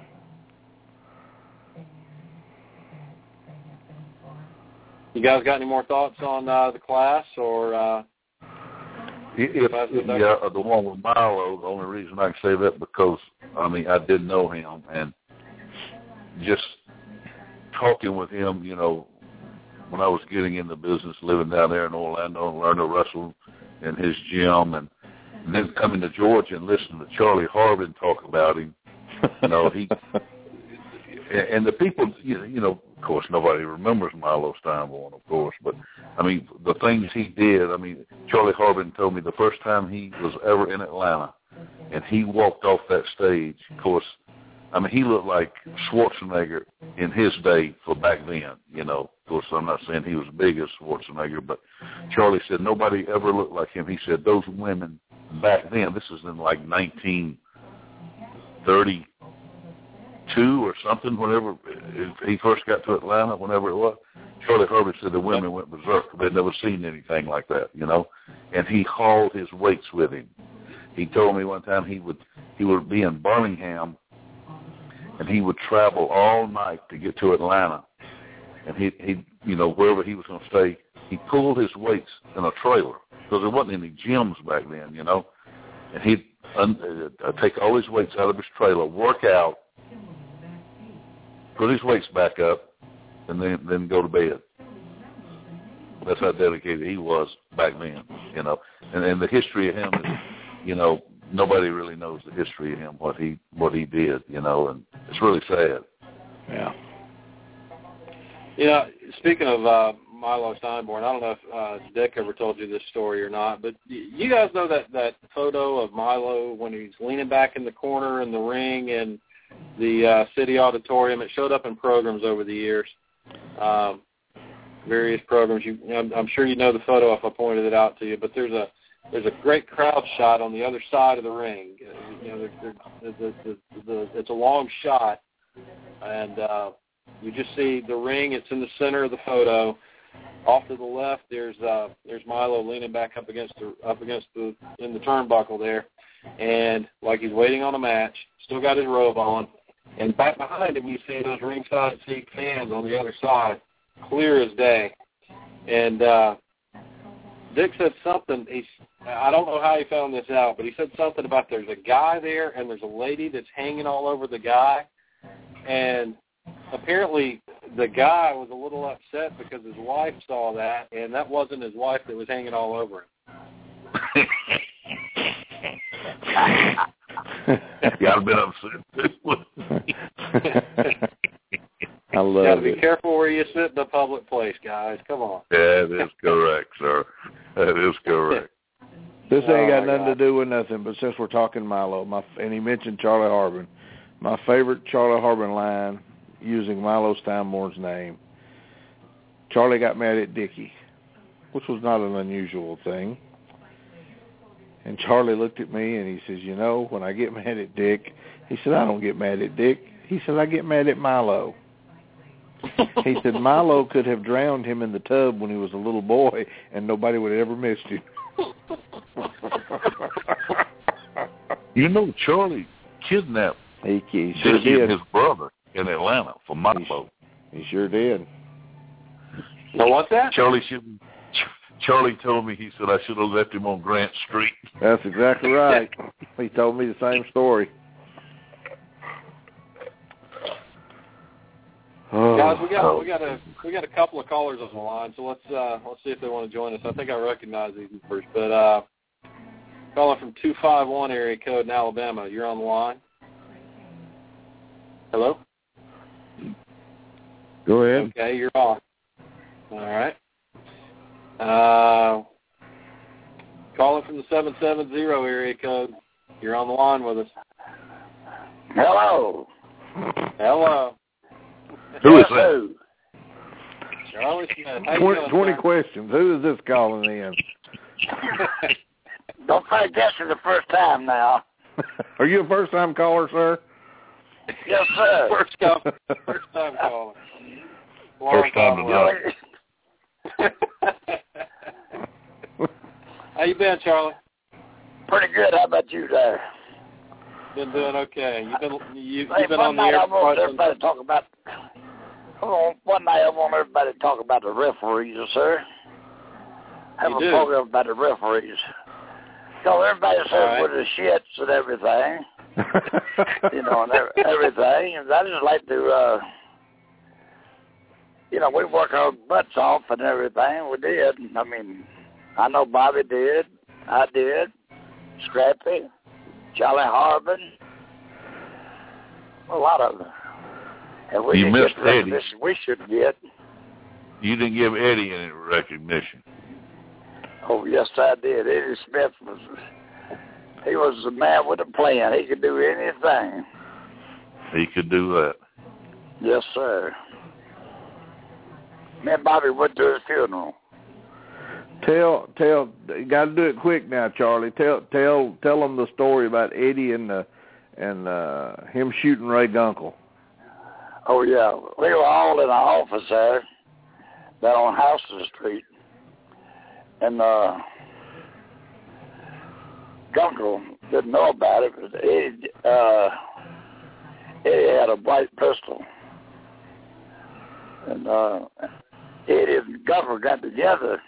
You guys got any more thoughts on uh, the class, or? Uh, if, if, yeah, the one with Milo. The only reason I can say that because I mean I did know him, and just talking with him, you know, when I was getting in the business, living down there in Orlando, and learning to wrestle in his gym, and, and then coming to Georgia and listening to Charlie Harbin talk about him, you know, he and the people, you know, of course, nobody remembers Milo Steinborn, of course, but I mean, the things he did. I mean, Charlie Harbin told me the first time he was ever in Atlanta, and he walked off that stage. Of course, I mean, he looked like Schwarzenegger in his day for back then, you know. Of course, I'm not saying he was big as Schwarzenegger, but Charlie said nobody ever looked like him. He said those women back then, this is in like nineteen thirty-two or something, whenever he first got to Atlanta, whenever it was, Charlie Harbin said the women went berserk. They'd never seen anything like that, you know. And he hauled his weights with him. He told me one time he would he would be in Birmingham, and he would travel all night to get to Atlanta. And he, he, you know, wherever he was going to stay, he pulled his weights in a trailer because there wasn't any gyms back then, you know. And he'd un- uh, take all his weights out of his trailer, work out, put his weights back up, and then then go to bed. That's how dedicated he was back then, you know. And, and the history of him is, you know, nobody really knows the history of him, what he what he did, you know, and it's really sad. Yeah. Yeah, speaking of uh, Milo Steinborn, I don't know if uh, Dick ever told you this story or not, but you guys know that, that photo of Milo when he's leaning back in the corner in the ring in the uh, city auditorium. It showed up in programs over the years, um, various programs. You, I'm, I'm sure you know the photo if I pointed it out to you, but there's a There's a great crowd shot on the other side of the ring. You know, the, the, the, the, the, it's a long shot, and uh, you just see the ring. It's in the center of the photo. Off to the left, there's uh, there's Milo leaning back up against the up against the in the turnbuckle there, and like he's waiting on a match. Still got his robe on, and back behind him you see those ringside seat fans on the other side, clear as day, and. Uh, Dick said something, he's, I don't know how he found this out, but he said something about there's a guy there and there's a lady that's hanging all over the guy, and apparently the guy was a little upset because his wife saw that, and that wasn't his wife that was hanging all over him. Got a bit upset. I love you gotta be it. careful where you sit in a public place, guys. Come on. That is correct, sir. That is correct. This ain't Oh, got my nothing God. to do with nothing, but since we're talking Milo, my and he mentioned Charlie Harbin, my favorite Charlie Harbin line using Milo Steinborn's name, Charlie got mad at Dickie, which was not an unusual thing. And Charlie looked at me and he says, you know, when I get mad at Dick, he said, I don't get mad at Dick. He said, I get mad at Milo. He said Milo could have drowned him in the tub when he was a little boy, and nobody would have ever missed him. You know, Charlie kidnapped He, he sure Dickie did. and his brother in Atlanta for Milo. He sure did. Now, what's that? Charlie should. Charlie told me, he said I should have left him on Grant Street. That's exactly right. He told me the same story. Oh, Guys, we got we got a we got a couple of callers on the line, so let's uh, let's see if they want to join us. I think I recognize these numbers, but uh, calling from two five one area code in Alabama. You're on the line. Hello. Go ahead. Okay, you're on. All right. Uh, calling from the seven seven zero area code. You're on the line with us. Hello. Hello. Who is that? Charlie Smith. How you twenty, doing, twenty sir? questions. Who is this calling in? Don't think this is the first time now. Are you a first-time caller, sir? Yes, sir. First time, first time calling. First time tonight. How you been, Charlie? Pretty good. How about you there? Been doing okay. You've been you, Hey, you've been one on the night air I for want quite some everybody to talk about. Oh, one night I want everybody to talk about the referees, sir. Have You a do? program about the referees. So everybody says All right. we're the shits and everything, you know, and ev- everything. And I just like to, uh, you know, we work our butts off and everything. We did. I mean, I know Bobby did. I did. Scrappy. Charlie Harbin. A lot of them. And we You didn't missed get the Eddie. recognition we should get. You didn't give Eddie any recognition. Oh, yes, I did. Eddie Smith was, he was the man with a plan. He could do anything. He could do that. Yes, sir. Me and Bobby went to his funeral. Tell, tell, you got to do it quick now, Charlie. Tell, tell, tell them the story about Eddie and uh, and uh, him shooting Ray Gunkel. Oh, yeah. We were all in the office there, down on Houston Street. And uh, Gunkel didn't know about it, but Eddie, uh, Eddie had a white pistol. And uh, Eddie and Gunkel got together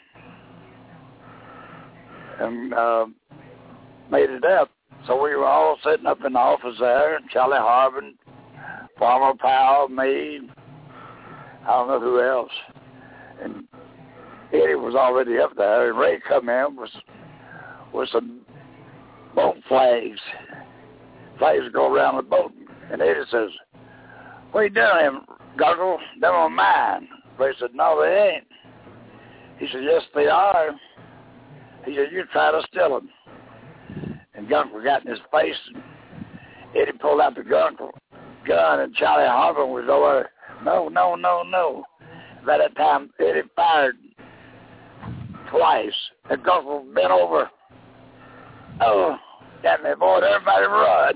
and uh, made it up. So we were all sitting up in the office there, Charlie Harbin, Farmer Powell, me, I don't know who else. And Eddie was already up there, and Ray come in with, with some boat flags. Flags go around the boat. And Eddie says, "What are you doing, Gunkel? Them are mine." Ray said, "No, they ain't." He said, "Yes, they are." He said, "You try to steal them." And Gunkel got in his face, and Eddie pulled out the Gunkel gun, and Charlie Harbin was over, "No, no, no, no." By that time, Eddie fired twice, and Gunkel bent over. Oh, damn it, boy, everybody run.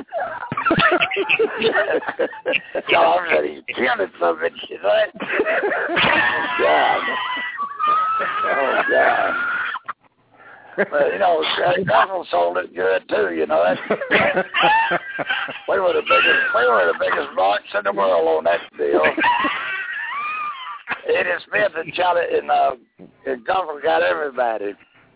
Charlie said, "He's killing some bitch," you know? Oh, God. Oh, God. But, you know, Gunkel sold it good, too, you know. That, we were the biggest, we were the biggest marks in the world on that deal. Eddie Smith and Charlie and, uh, and Gunkel got everybody.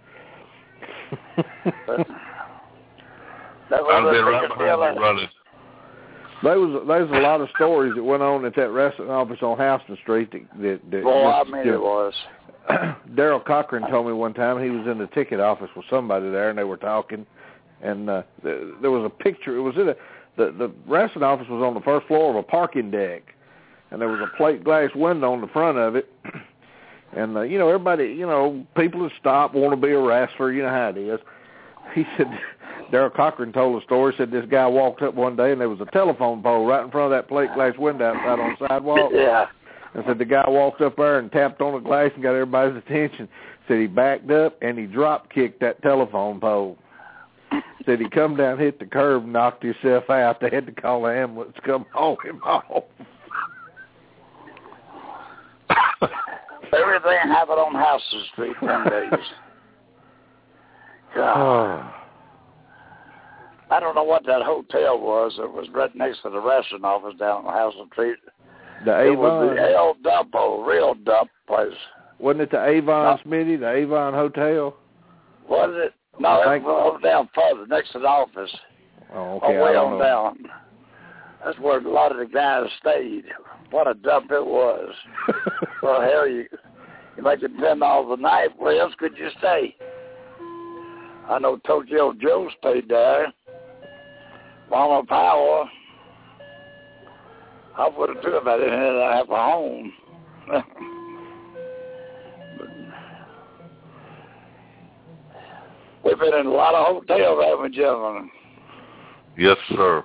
But that was I've the been right biggest behind deal. you running. There was there was a lot of stories that went on at that restaurant office on Houston Street. That, that, that Boy, I just, mean it was. Daryl Cochran told me one time he was in the ticket office with somebody there, and they were talking, and uh, th- there was a picture. It was in a the the restaurant office was on the first floor of a parking deck, and there was a plate glass window on the front of it. And uh, you know, everybody, you know, people that stop want to be a wrestler. You know how it is. He said, Daryl Cochran told a story. Said this guy walked up one day and there was a telephone pole right in front of that plate glass window outside on the sidewalk. Yeah. And said the guy walked up there and tapped on the glass and got everybody's attention. Said he backed up and he drop kicked that telephone pole. Said he come down, hit the curb, and knocked himself out. They had to call the ambulance to come haul him off. Everything happened on Houston Street them days. God. I don't know what that hotel was. It was right next to the restaurant office down on Houston Street. The It was Avon. the El Dumpo, real dump place. Wasn't it the Avon, Smitty, the Avon Hotel? Was it? No, I it think- was over down further, next to the office. Oh, okay. Oh, way I don't on know. down. That's where a lot of the guys stayed. What a dump it was. Well, hell, you, you make it ten dollars a night. Where else could you stay? I know Tokyo Joe stayed there. Mama Power. I would have too if I didn't have a home. We've been in a lot of hotels, haven't we, gentlemen? Yes, sir.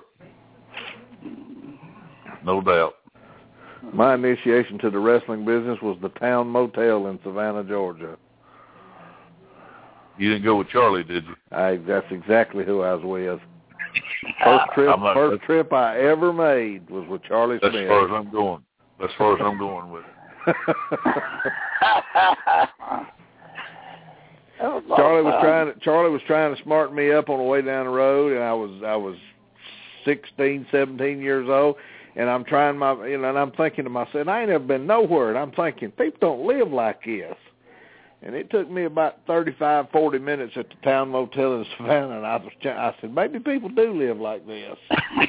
No doubt. My initiation to the wrestling business was the Town Motel in Savannah, Georgia. You didn't go with Charlie, did you? I, that's exactly who I was with. First trip, not, first trip I ever made was with Charlie that's Smith. As far as I'm going. That's as far as I'm going with it. Charlie was trying to Charlie was trying to smarten me up on the way down the road, and I was I was sixteen, seventeen years old, and I'm trying my you know, and I'm thinking to myself, and I ain't never been nowhere, and I'm thinking people don't live like this. And it took me about thirty-five, forty minutes at the Town Motel in Savannah, and I was I said, maybe people do live like this.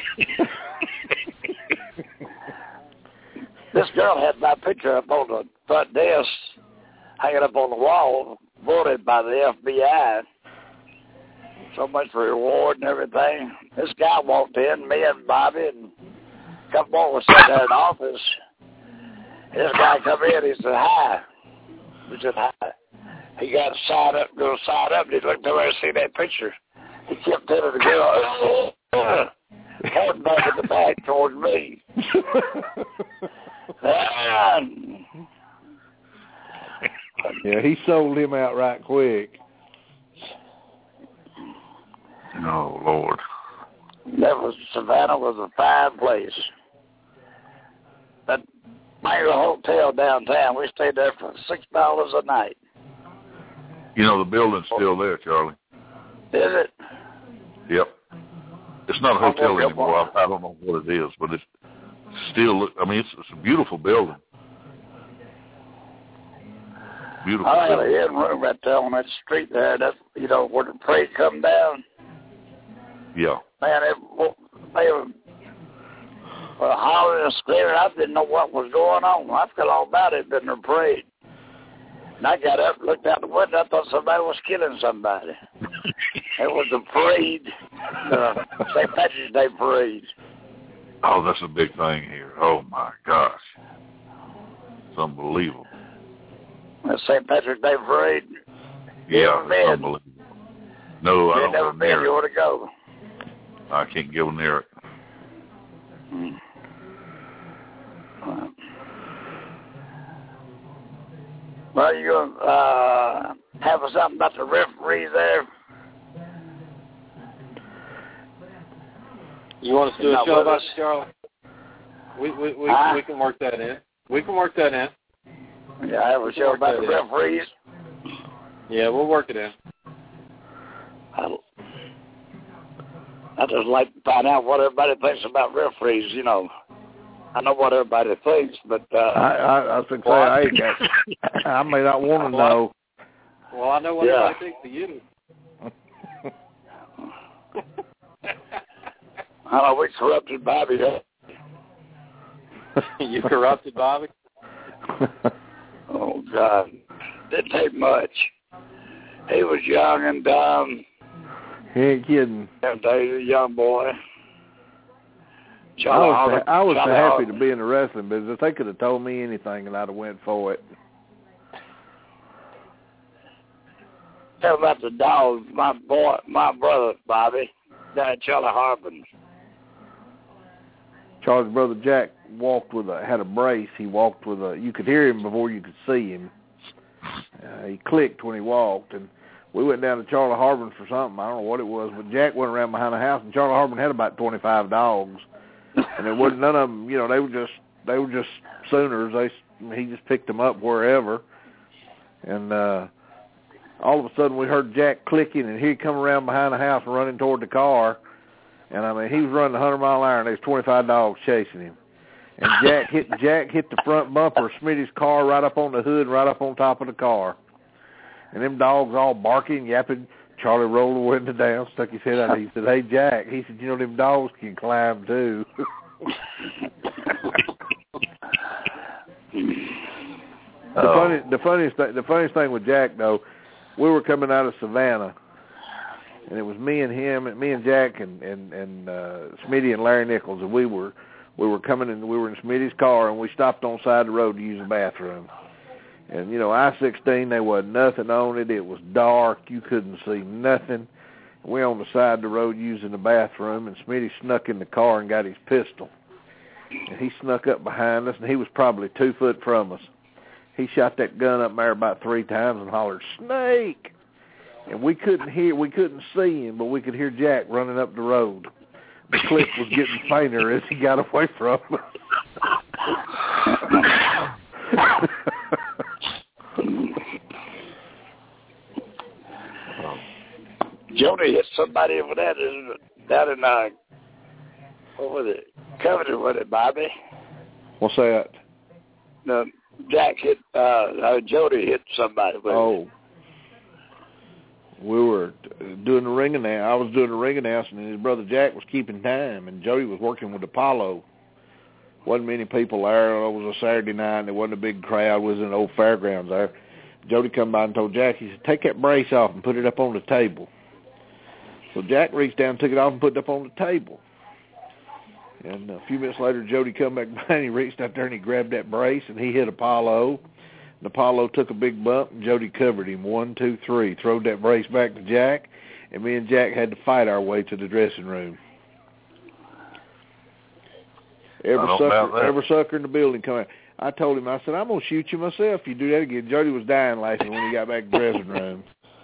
This girl had my picture up on the front desk, hanging up on the wall, voted by the F B I. So much for reward and everything. This guy walked in, me and Bobby and a couple more were sitting there in the office. This guy come in, he said, hi. We said, hi. He got signed up, go sign up, and he looked over and see that picture. He kept telling the girl, pointing back at the back towards me. Yeah, he sold him out right quick. Oh, Lord. That was, Savannah was a fine place. That Mango Hotel downtown, we stayed there for six dollars a night. You know, the building's still there, Charlie. Is it? Yep. It's not a hotel anymore. I, I don't know what it is, but it's still, I mean, it's, it's a beautiful building. Beautiful I had building. a hidden room right there on that street there. That's, you know, where the parade come down. Yeah. Man, it, they were, were hollering and screaming. I didn't know what was going on. I forgot all about it in the parade. And I got up, looked out the window. I thought somebody was killing somebody. It was the parade, the Saint Patrick's Day parade. Oh, that's a big thing here. Oh, my gosh. It's unbelievable. The Saint Patrick's Day parade. Yeah, it's unbelievable. No, I don't never go been. near You it. ought to go. I can't go near it. Hmm. Well, you going to uh, have something about the referees there? You want us to do a Not show with about us. it, Charlie? We we we, Huh? we can work that in. We can work that in. Yeah, I have a show about the that in. referees. Yeah, we'll work it in. I, I just like to find out what everybody thinks about referees. You know, I know what everybody thinks, but uh, I, I, I was going to say, I, ain't got, I may not want to know. Well, I know what Yeah. everybody thinks of you. I know we corrupted Bobby. You corrupted Bobby? Oh, God. Didn't take much. He was young and dumb. He ain't kidding. And he was a young boy. I Charlie was, Harvard, I was so Charlie happy Harvard. to be in the wrestling business. They could have told me anything, and I'd have went for it. Tell about the dog, my boy, my brother, Bobby, down at Charlie Harbin. Charlie's brother Jack walked with a had a brace. He walked with a. You could hear him before you could see him. Uh, he clicked when he walked, and we went down to Charlie Harbin for something. I don't know what it was, but Jack went around behind the house, and Charlie Harbin had about twenty-five dogs, and there wasn't none of them. You know, they were just they were just Sooners. They he just picked them up wherever, and uh, all of a sudden we heard Jack clicking, and he'd come around behind the house and running toward the car. And I mean, he was running a hundred mile an hour, and there was twenty-five dogs chasing him. And Jack hit Jack hit the front bumper of Smitty's car right up on the hood, right up on top of the car. And them dogs all barking, yapping. Charlie rolled the window down, stuck his head out. He said, "Hey, Jack," he said, "you know them dogs can climb too." the Oh. funny, the funniest, th- the funniest thing with Jack though, we were coming out of Savannah. And it was me and him, and me and Jack, and and and uh, Smitty and Larry Nichols, and we were we were coming in. We were in Smitty's car, and we stopped on the side of the road to use the bathroom. And, you know, I sixteen, there wasn't nothing on it. It was dark. You couldn't see nothing. We on the side of the road using the bathroom, and Smitty snuck in the car and got his pistol. And he snuck up behind us, and he was probably two foot from us. He shot that gun up there about three times and hollered, "Snake!" And we couldn't hear, we couldn't see him, but we could hear Jack running up the road. The clip was getting fainter as he got away from us. Jody hit somebody over there down in, uh, what was it, Covenant, was it, Bobby? What's that? No, Jack hit, uh, uh, Jody hit somebody. Oh. We were doing the ring announcement. I was doing the ring announcement, and his brother Jack was keeping time, and Jody was working with Apollo. Wasn't many people there. It was a Saturday night, and there wasn't a big crowd. It was in the old fairgrounds there. Jody come by and told Jack, he said, "Take that brace off and put it up on the table." So Jack reached down, took it off, and put it up on the table. And a few minutes later, Jody come back by, and he reached out there, and he grabbed that brace, and he hit Apollo. And Apollo took a big bump, and Jody covered him. One, two, three. Throwed that brace back to Jack, and me and Jack had to fight our way to the dressing room. Every sucker, every sucker in the building come out. I told him, I said, "I'm going to shoot you myself if you do that again." Jody was dying laughing when he got back to the dressing room.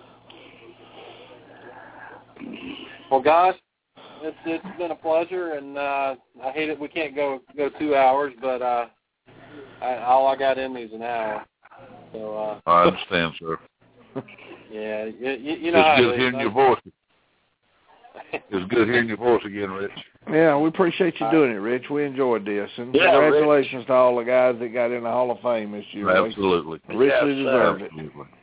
Well, guys, it's it's been a pleasure, and uh, I hate it we can't go go two hours, but uh, I, all I got in me is an hour. So uh, I understand, sir. Yeah, you, you, you know. It's good hearing your voice. It's good hearing your voice again, Rich. Yeah, we appreciate you doing it, Rich. We enjoyed this, and yeah, congratulations Rich. to all the guys that got in the Hall of Fame this year. Absolutely, Richly yes, deserved absolutely. it.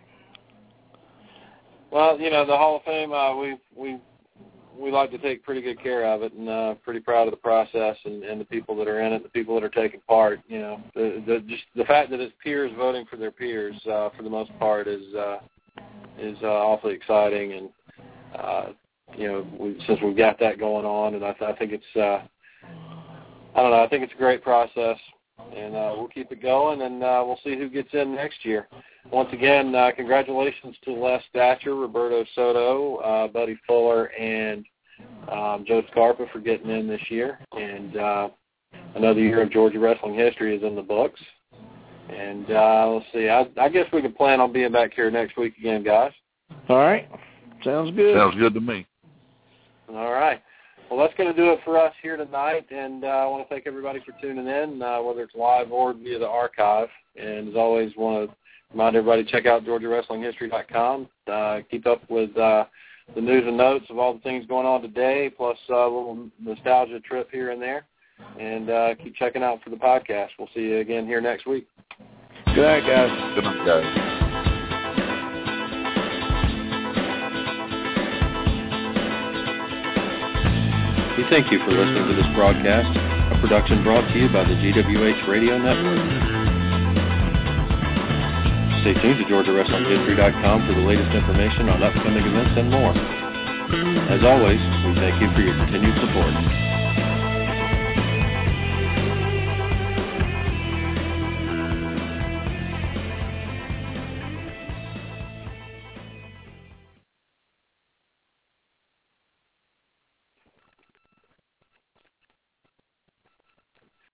Well, you know, the Hall of Fame, uh, we we we like to take pretty good care of it, and uh, pretty proud of the process and, and the people that are in it, the people that are taking part. You know, the, the just the fact that it's peers voting for their peers uh, for the most part is uh, is uh, awfully exciting, and uh, you know, we, since we've got that going on, and I, th- I think it's uh, I don't know, I think it's a great process, and uh, we'll keep it going, and uh, we'll see who gets in next year. Once again, uh, congratulations to Les Thatcher, Roberto Soto, uh, Buddy Fuller, and um, Joe Scarpa for getting in this year. And uh, another year of Georgia wrestling history is in the books. And uh, let's see, I, I guess we can plan on being back here next week again, guys. All right. Sounds good. Sounds good to me. All right. Well, that's going to do it for us here tonight, and uh, I want to thank everybody for tuning in, uh, whether it's live or via the archive. And as always, want to remind everybody to check out Georgia Wrestling History dot com. Uh, keep up with uh, the news and notes of all the things going on today, plus uh, a little nostalgia trip here and there. And uh, keep checking out for the podcast. We'll see you again here next week. Good night, guys. Good night, guys. We thank you for listening to this broadcast, a production brought to you by the G W H Radio Network. Stay tuned to Georgia Wrestling History dot com for the latest information on upcoming events and more. As always, we thank you for your continued support.